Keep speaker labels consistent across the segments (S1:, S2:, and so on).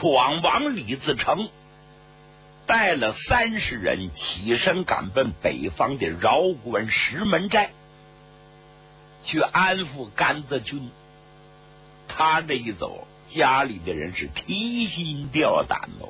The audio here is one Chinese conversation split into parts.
S1: 闯王李自成带了30人起身赶奔北方的饶关石门寨，去安抚甘泽军。他这一走，家里的人是提心吊胆哦。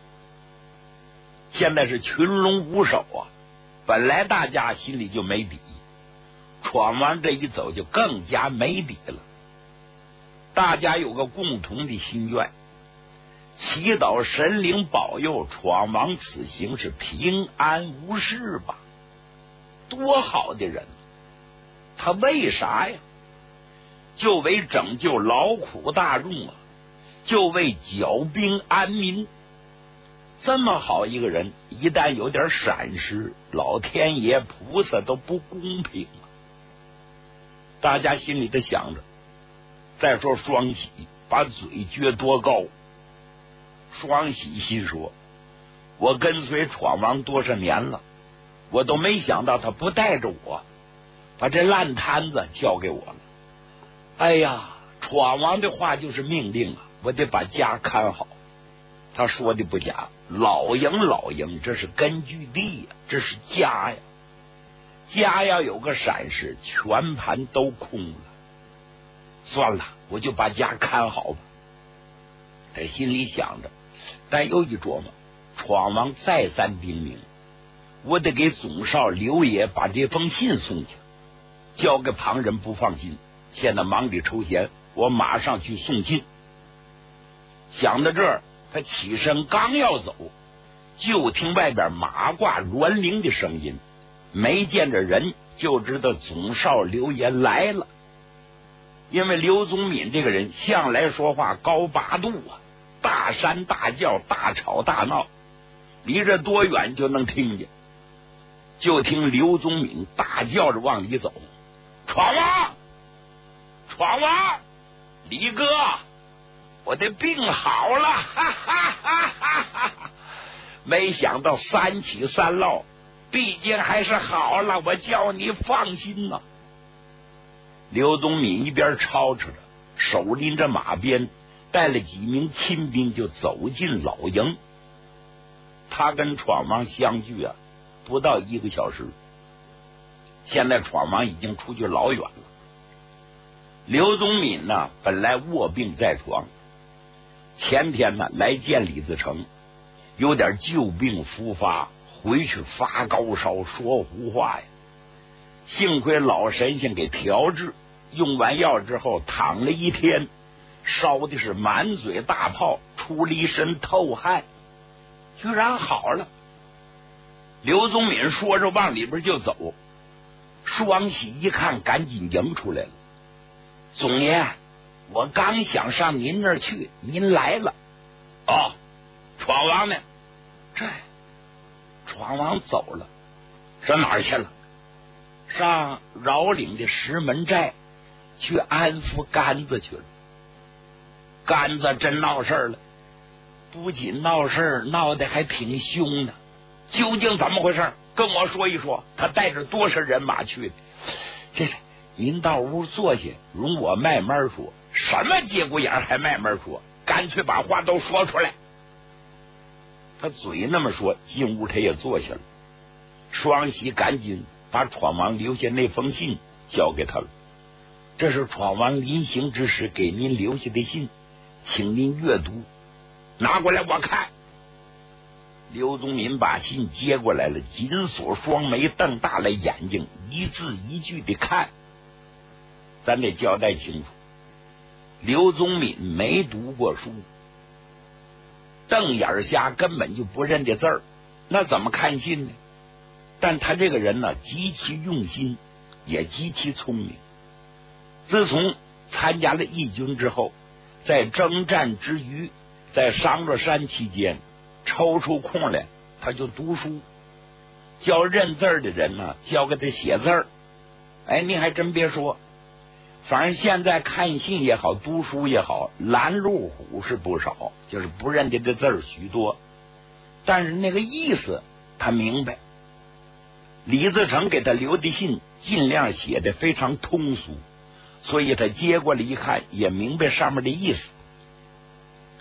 S1: 现在是群龙无首啊，本来大家心里就没底，闯王这一走就更加没底了。大家有个共同的心愿，祈祷神灵保佑闯王此行是平安无事吧。多好的人，他为啥呀？就为拯救劳苦大众啊，就为剿兵安民。这么好一个人，一旦有点闪失，老天爷菩萨都不公平啊。大家心里都想着。再说双喜把嘴撅多高，双喜心说，我跟随闯王多少年了，我都没想到他不带着我，把这烂摊子交给我了。哎呀，闯王的话就是命令啊，我得把家看好。他说的不假，老营这是根据地呀，这是家呀，家要有个闪失，全盘都空了。算了，我就把家看好吧。他心里想着，但又一琢磨，闯王再三叮咛，我得给总少刘爷把这封信送去，交给旁人不放心。现在忙里抽闲，我马上去送信。想到这儿，他起身刚要走，就听外边马挂銮铃的声音，没见着人，就知道总少刘爷来了。因为刘宗敏这个人向来说话高8度啊，大山大叫，大吵大闹，离这多远就能听见。就听刘宗敏大叫着往里走，闯王，闯王，李哥，我的病好了，哈哈哈哈哈！没想到3起3落，毕竟还是好了，我叫你放心呐。刘宗敏一边吵吵着，手拎着马鞭，带了几名亲兵就走进老营。他跟闯王相聚啊，不到1个小时。现在闯王已经出去老远了。刘宗敏呢，本来卧病在床，前天呢来见李自成，有点旧病复发，回去发高烧，说胡话呀。幸亏老神仙给调治，用完药之后躺了1天，烧的是满嘴大泡，出了一身透汗，居然好了。刘宗敏说着往里边就走，双喜一看赶紧迎出来了，总爷，我刚想上您那儿去，您来了。哦，闯王呢？这闯王走了，上哪儿去了？上饶岭的石门寨去安抚杆子去了。杆子真闹事了，不仅闹事，闹得还挺凶的。究竟怎么回事？跟我说一说，他带着多少人马去的？这您到屋坐下，容我慢慢说。什么节骨眼还慢慢说？干脆把话都说出来。他嘴那么说，进屋他也坐下了。双喜赶紧把闯王留下那封信交给他了。这是闯王临行之时给您留下的信，请您阅读，拿过来我看。刘宗敏把信接过来了，紧锁双眉，瞪大了眼睛，一字一句的看。咱得交代清楚，刘宗敏没读过书，瞪眼瞎，根本就不认这字儿，那怎么看信呢？但他这个人呢，极其用心，也极其聪明。自从参加了义军之后，在征战之余，在商洛山期间，抽出空来他就读书，教认字的人呢，教给他写字儿。哎，你还真别说，反正现在看信也好，读书也好，拦路虎是不少，就是不认得的字儿许多，但是那个意思他明白。李自成给他留的信尽量写的非常通俗，所以他接过来一看，也明白上面的意思。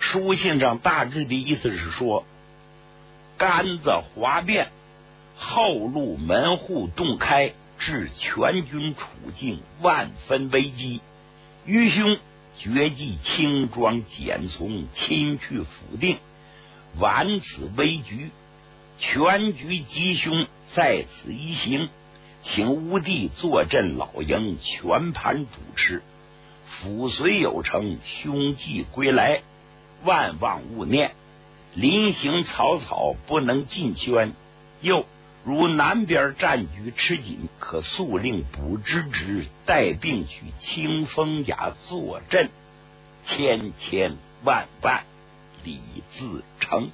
S1: 书信上大致的意思是说，杆子哗变，后路门户洞开，致全军处境万分危机。愚兄决计轻装简从，亲去府定，挽此危局。全局吉凶在此一行，请吴帝坐镇老营，全盘主持。府虽有成，凶迹归来，万望勿念。临行草草，不能进圈。又如南边战局吃紧，可速令卜之职带病去清风崖坐镇，千千万万，李自成。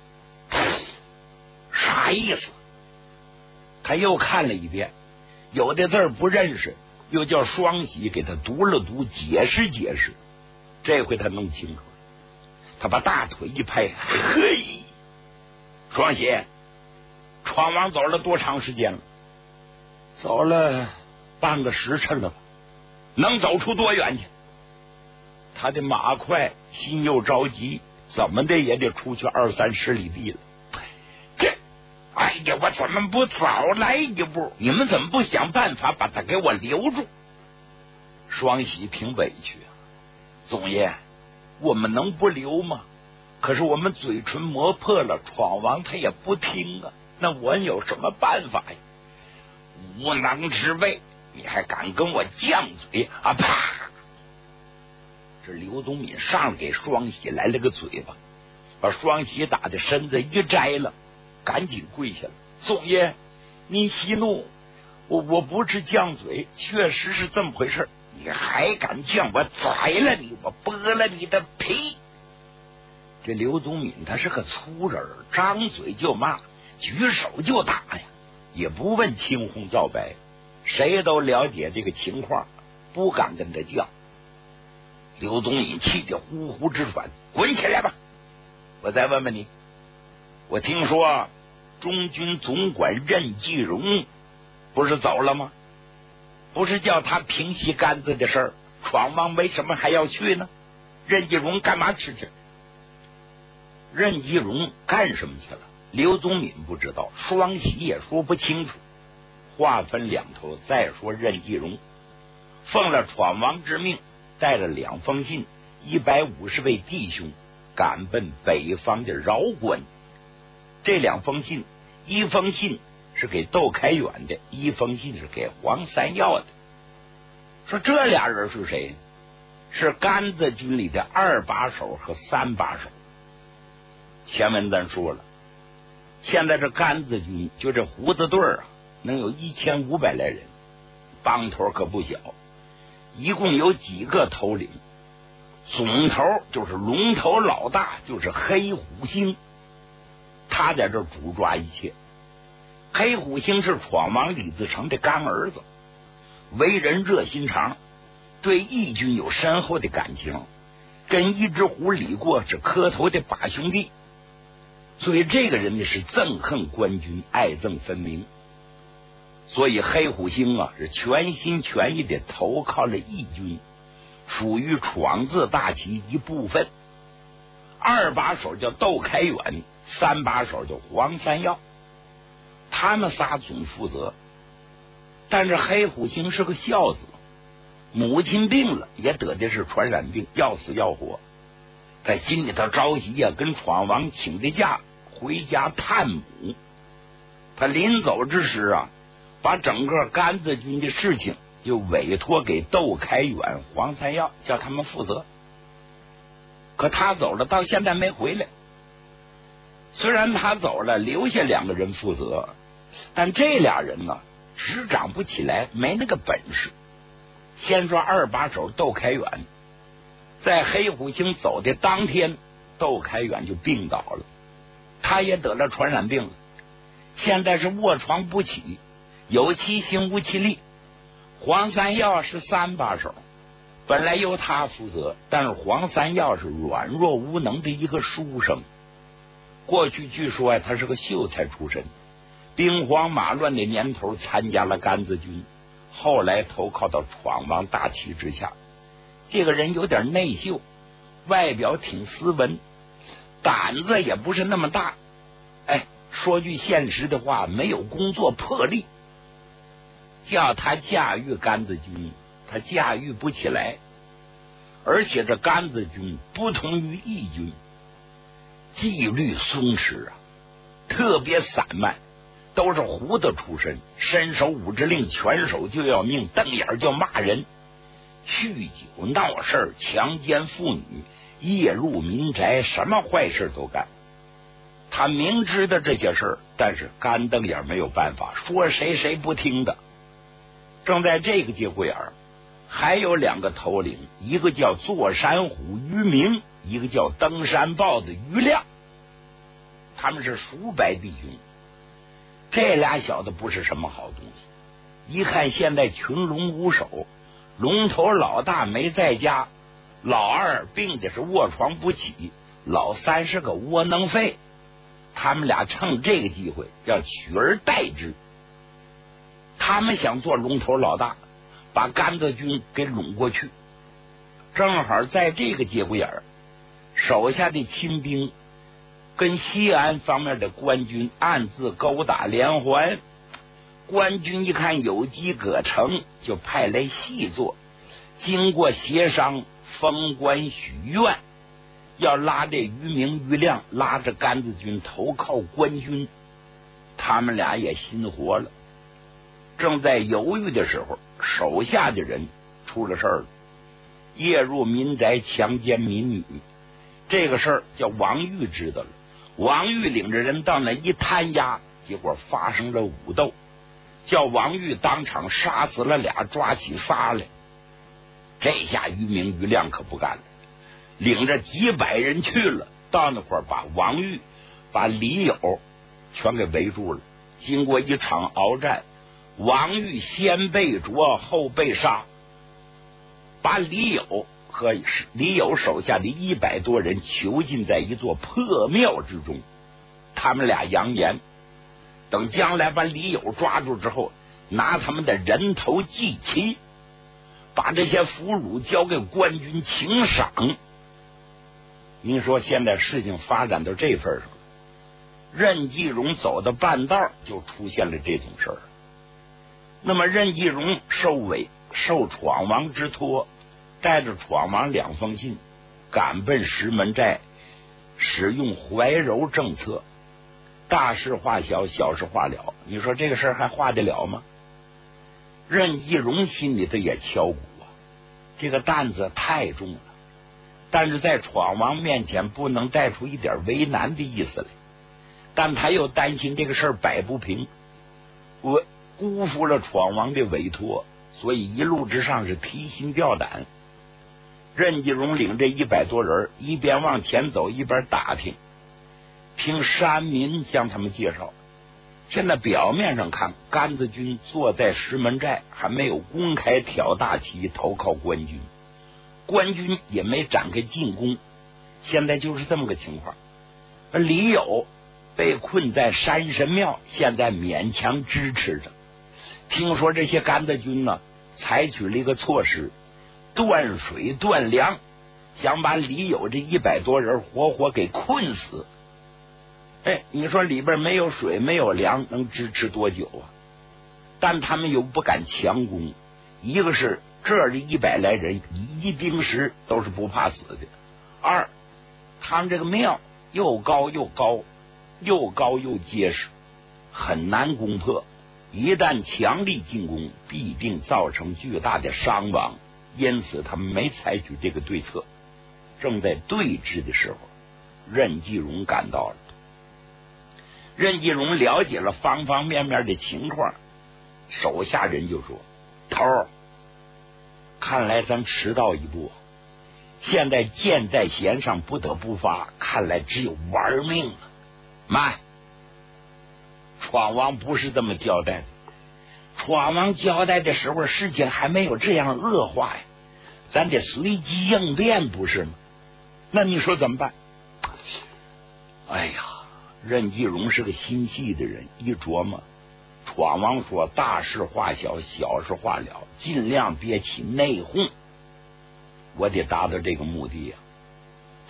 S1: 啥意思？他又看了一遍，有的字儿不认识，又叫双喜给他读了读，解释解释。这回他弄清楚了，他把大腿一拍，嘿，双喜，闯王走了多长时间了？走了半个时辰了吧？能走出多远去？他的马快，心又着急，怎么的也得出去20-30里地了。哎呀，我怎么不早来一步？你们怎么不想办法把他给我留住？双喜挺委屈啊，总爷，我们能不留吗？可是我们嘴唇磨破了，闯王他也不听啊，那我有什么办法呀？无能之辈，你还敢跟我犟嘴啊！啪！这刘宗敏上给双喜来了个嘴巴，把双喜打的身子一摘了，赶紧跪下了。总爷，你息怒，我不是犟嘴，确实是这么回事。你还敢犟，我宰了你，我剥了你的皮！这刘宗敏他是个粗人，张嘴就骂，举手就打呀，也不问青红皂白，谁都了解这个情况，不敢跟他犟。刘宗敏气得呼呼直喘，滚起来吧！我再问问你，我听说中军总管任继荣不是走了吗？不是叫他平息杆子的事儿，闯王为什么还要去呢？任继荣干嘛吃去？任继荣干什么去了？刘宗敏不知道，双喜也说不清楚。话分两头，再说任继荣奉了闯王之命，带了2封信，150位弟兄赶奔北方的饶关。这2封信，一封信是给窦开远的，一封信是给黄三耀的。说这俩人是谁？是杆子军里的2把手和3把手。前文咱说了，现在这杆子军就这胡子队啊，能有1500来人，帮头可不小。一共有几个头领？总头就是龙头老大，就是黑虎星，他在这主抓一切。黑虎星是闯王李自成的干儿子，为人热心肠，对义军有深厚的感情，跟一只虎李过是磕头的把兄弟，所以这个人呢是憎恨官军，爱憎分明。所以黑虎星啊是全心全意的投靠了义军，属于闯字大旗一部分。2把手叫窦开远，3把手叫黄三耀，他们仨总负责。但是黑虎星是个孝子，母亲病了，也得的是传染病，要死要活，在心里头着急呀，跟闯王请的假回家探母。他临走之时啊，把整个杆子军的事情就委托给窦开远、黄三耀，叫他们负责。可他走了，到现在没回来。虽然他走了，留下2个人负责，但这俩人呢，执掌不起来，没那个本事。先说2把手窦开远，在黑虎星走的当天，窦开远就病倒了，他也得了传染病了，现在是卧床不起，有其行无其力。黄三耀是3把手，本来由他负责，但是黄三耀是软弱无能的一个书生。过去据说他是个秀才出身，兵荒马乱的年头参加了杆子军，后来投靠到闯王大旗之下。这个人有点内秀， 外表挺斯文，胆子也不是那么大。说句现实的话，没有工作魄力，叫他驾驭甘子军，他驾驭不起来。而且这甘子军不同于义军，纪律松弛啊，特别散漫，都是胡子出身，伸手五指令，拳手就要命，瞪眼就骂人，酗酒闹事，强奸妇女，夜入民宅，什么坏事都干。他明知道这些事，但是干瞪眼没有办法，说谁谁不听的。正在这个节骨眼儿，还有2个头领，一个叫坐山虎于明，一个叫登山豹的于亮，他们是叔伯弟兄。这俩小子不是什么好东西，一看现在群龙无首，龙头老大没在家，老二病的是卧床不起，老三是个窝囊废，他们俩趁这个机会要取而代之。他们想做龙头老大，把甘子军给拢过去。正好在这个节骨眼儿，手下的亲兵跟西安方面的官军暗自勾打连环。官军一看有机可乘，就派来细作，经过协商，封官许愿，要拉这于明于亮拉着甘子军投靠官军。他们俩也心活了，正在犹豫的时候，手下的人出了事儿了，夜入民宅强奸民女。这个事儿叫王玉知道了，王玉领着人到那一摊押，结果发生了武斗，叫王玉当场杀死了俩，抓起仨来。这下于明于亮可不干了，领着几百人去了，到那块儿把王玉把李友全给围住了。经过一场鏖战，王玉先被捉后被杀，把李友和李友手下的100多人囚禁在一座破庙之中。他们俩扬言，等将来把李友抓住之后，拿他们的人头祭旗，把这些俘虏交给官军请赏。您说现在事情发展到这份上，任继荣走到半道就出现了这种事儿。那么任继荣受闯王之托，带着闯王2封信，赶奔石门寨，使用怀柔政策，大事化小，小事化了。你说这个事儿还化得了吗？任继荣心里头也敲鼓啊，这个担子太重了，但是在闯王面前不能带出一点为难的意思来，但他又担心这个事儿摆不平，我辜负了闯王的委托，所以一路之上是提心吊胆。任继荣领这100多人，一边往前走一边打听，听山民向他们介绍，现在表面上看，甘子军坐在石门寨，还没有公开挑大旗投靠官军，官军也没展开进攻，现在就是这么个情况。而李友被困在山神庙，现在勉强支持着。听说这些甘子军呢，采取了一个措施，断水断粮，想把李友这100多人活活给困死。你说里边没有水没有粮，能支持多久啊？但他们又不敢强攻，一个是这儿的100来人以一兵十，都是不怕死的；二，他们这个庙又高又结实，很难攻破，一旦强力进攻，必定造成巨大的伤亡，因此他们没采取这个对策。正在对峙的时候，任继荣赶到了。任继荣了解了方方面面的情况，手下人就说：头儿，看来咱迟到一步，现在箭在弦上，不得不发，看来只有玩命了。慢，闯王不是这么交代的，闯王交代的时候事情还没有这样恶化呀，咱得随机应变不是吗？那你说怎么办？哎呀，任继荣是个心细的人，一琢磨，闯王说大事化小，小事化了，尽量别起内讧，我得达到这个目的呀。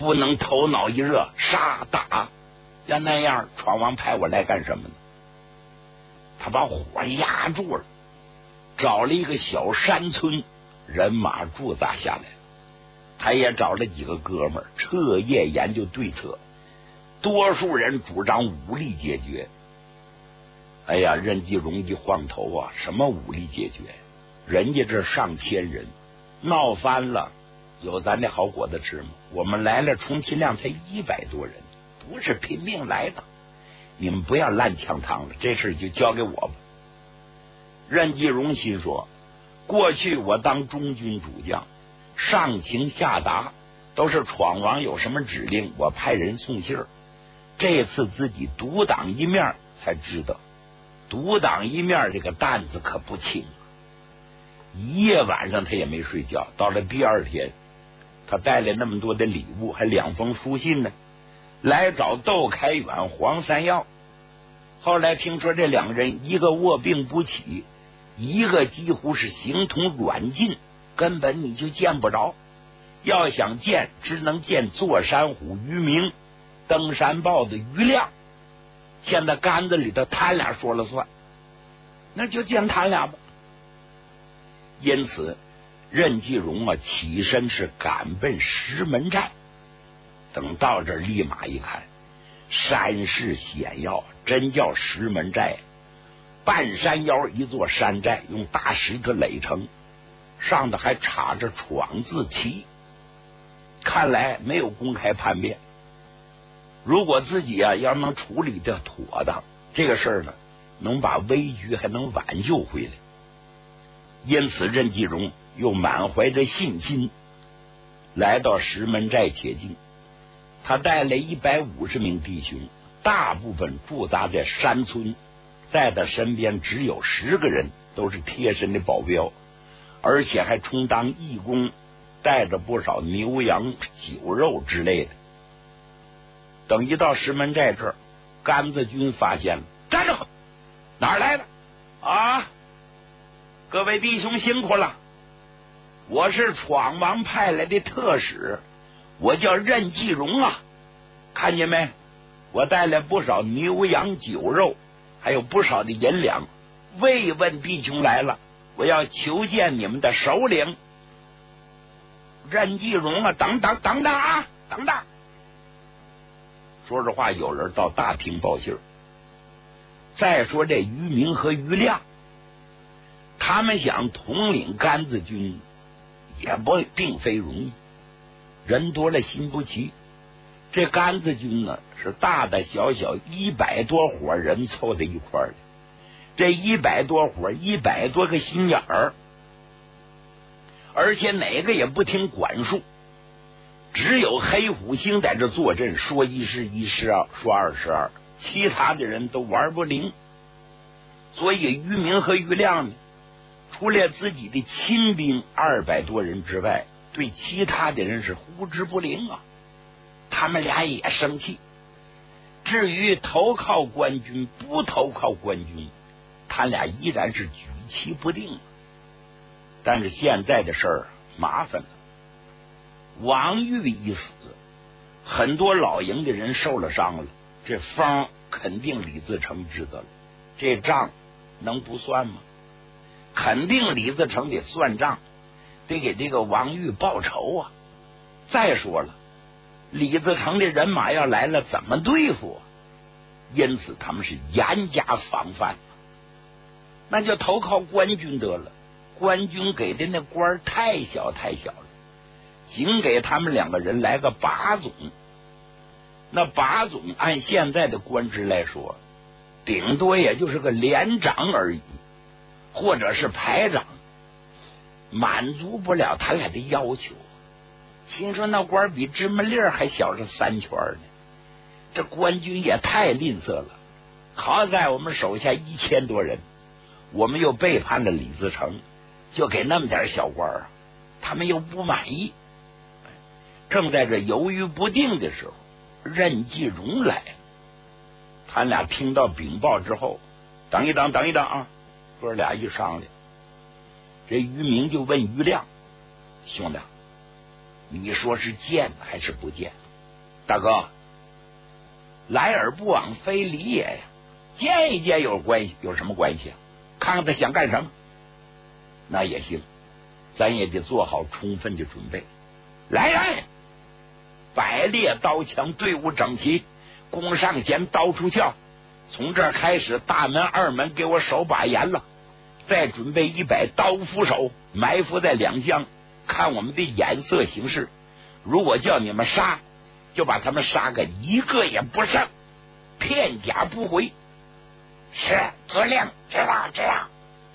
S1: 不能头脑一热杀打，要那样闯王派我来干什么呢？他把火压住了，找了一个小山村，人马驻扎下来。他也找了几个哥们儿彻夜研究对策，多数人主张武力解决。哎呀，任继荣一晃头啊，什么武力解决？人家这上千人闹翻了，有咱这好果子吃吗？我们来了，充其量才100多人，不是拼命来的。你们不要烂枪膛了，这事就交给我吧。任继荣心说，过去我当中军主将，上情下达都是闯王有什么指令，我派人送信儿。这次自己独当一面，才知道独当一面这个担子可不轻。一夜晚上他也没睡觉，到了第二天，他带来那么多的礼物，还2封书信呢，来找窦开远、黄三耀。后来听说这2人，一个卧病不起，一个几乎是形同软禁，根本你就见不着。要想见，只能见坐山虎于明、登山豹的于亮。现在杆子里头他俩说了算，那就见他俩吧。因此任继荣啊，起身是赶奔石门寨。等到这儿，立马一看，山势险要，真叫石门寨。半山腰一座山寨，用大石头垒成，上头还插着闯字旗。看来没有公开叛变。如果自己啊要能处理的妥当，这个事儿呢，能把危局还能挽救回来。因此任继荣又满怀着信心来到石门寨铁境。他带来150名弟兄，大部分驻扎在山村，在他身边只有10个人，都是贴身的保镖，而且还充当义工，带着不少牛羊酒肉之类的。等一到石门寨这儿，甘子军发现了，站住！哪儿来的啊？各位弟兄辛苦了，我是闯王派来的特使，我叫任继荣啊，看见没？我带来不少牛羊酒肉，还有不少的银两，慰问弟兄来了，我要求见你们的首领。任继荣啊，等等啊，等等！说实话，有人到大厅报信儿。再说这于明和于亮，他们想统领甘子军，也并非容易，人多了心不齐。这甘子军呢，是大大小小100多伙人凑在一块儿的，这100多伙100多个心眼儿，而且哪个也不听管束，只有黑虎星在这坐镇，说1是1，说2是2，其他的人都玩不灵。所以于明和于亮呢，除了自己的亲兵200多人之外，对其他的人是呼之不灵啊。他们俩也生气。至于投靠官军不投靠官军，他俩依然是举棋不定。但是现在的事儿麻烦了，王玉一死，很多老营的人受了伤了，这风肯定李自成知道了，这账能不算吗？肯定李自成得算账，得给这个王玉报仇啊。再说了，李自成的人马要来了，怎么对付啊？因此他们是严加防范，那就投靠官军得了。官军给的那官太小了，仅给他们2个人来个把总。那把总按现在的官职来说，顶多也就是个连长而已，或者是排长，满足不了他俩的要求。心说那官比芝麻粒还小着3圈呢，这官军也太吝啬了。好在我们手下1000多人，我们又背叛了李自成，就给那么点小官啊，他们又不满意。正在这犹豫不定的时候，任继荣来了。他俩听到禀报之后，等一等啊！哥俩一商量，这于明就问于亮：兄弟，你说是见还是不见？ 大哥，来而不往非礼也呀，见一见有什么关系啊？看看他想干什么。那也行，咱也得做好充分的准备。来人，摆列刀枪，队伍整齐，弓上弦，刀出鞘。从这儿开始，大门二门给我守把严了，再准备100刀斧手，埋伏在两厢，看我们的眼色行事。如果叫你们杀，就把他们杀个一个也不剩，片甲不回。
S2: 是，司令，知道。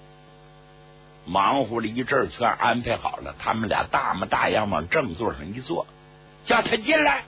S1: 忙活了一阵，全安排好了。他们俩大模大样往正座上一坐，叫他进来。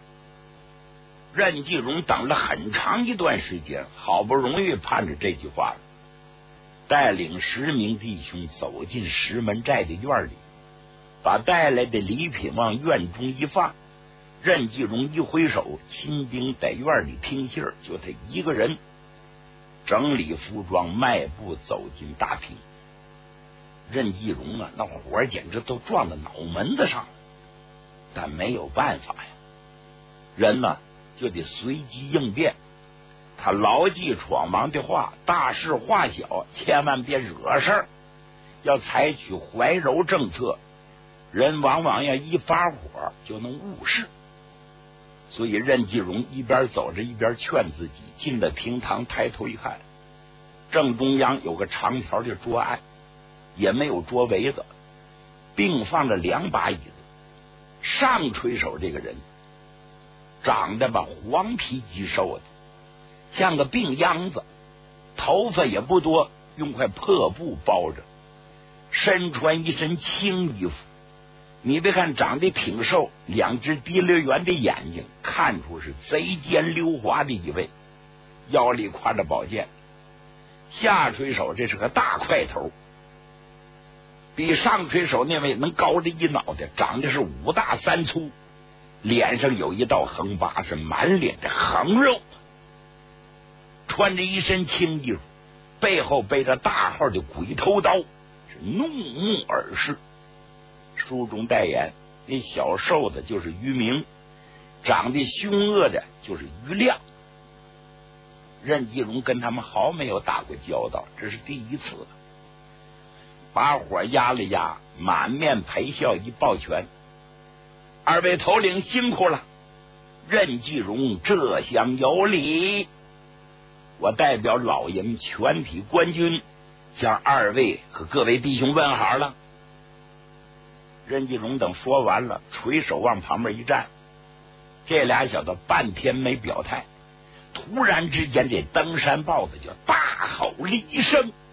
S1: 任继荣等了很长一段时间，好不容易盼着这句话了，带领10名弟兄走进石门寨的院里，把带来的礼品往院中一放。任继荣一挥手，亲兵在院里听信儿，就他一个人整理服装，迈步走进大厅。任继荣啊，那火简直都撞到脑门子上了，但没有办法呀，人呢就得随机应变。他牢记闯王的话，大事化小，千万别惹事儿，要采取怀柔政策。人往往要一发火就能误事，所以任继荣一边走着一边劝自己。进了厅堂，抬头一看，正中央有个长条的桌案，也没有桌围子，并放着2把椅子。上垂手这个人长得吧黄皮肌瘦的，像个病秧子，头发也不多，用块破布包着，身穿一身青衣服。你别看长得挺瘦，2只滴溜圆的眼睛，看出是贼尖溜滑的一位，腰里挎着宝剑。下垂手这是个大块头，比上垂手那位能高着一脑袋，长得是5大3粗，脸上有一道横疤，是满脸的横肉，穿着一身青衣服，背后背着大号的鬼头刀，是怒目而视。书中代言，那小瘦的就是于明，长得凶恶的就是于亮。任继荣跟他们毫没有打过交道，这是第一次了。把火压了压，满面陪笑一抱拳：“2位头领辛苦了，任继荣这厢有礼。我代表老营全体官军，向2位和各位弟兄问好了。”任继荣等说完了，垂手往旁边一站。这俩小子半天没表态，突然之间这登山豹子就大吼了一声：“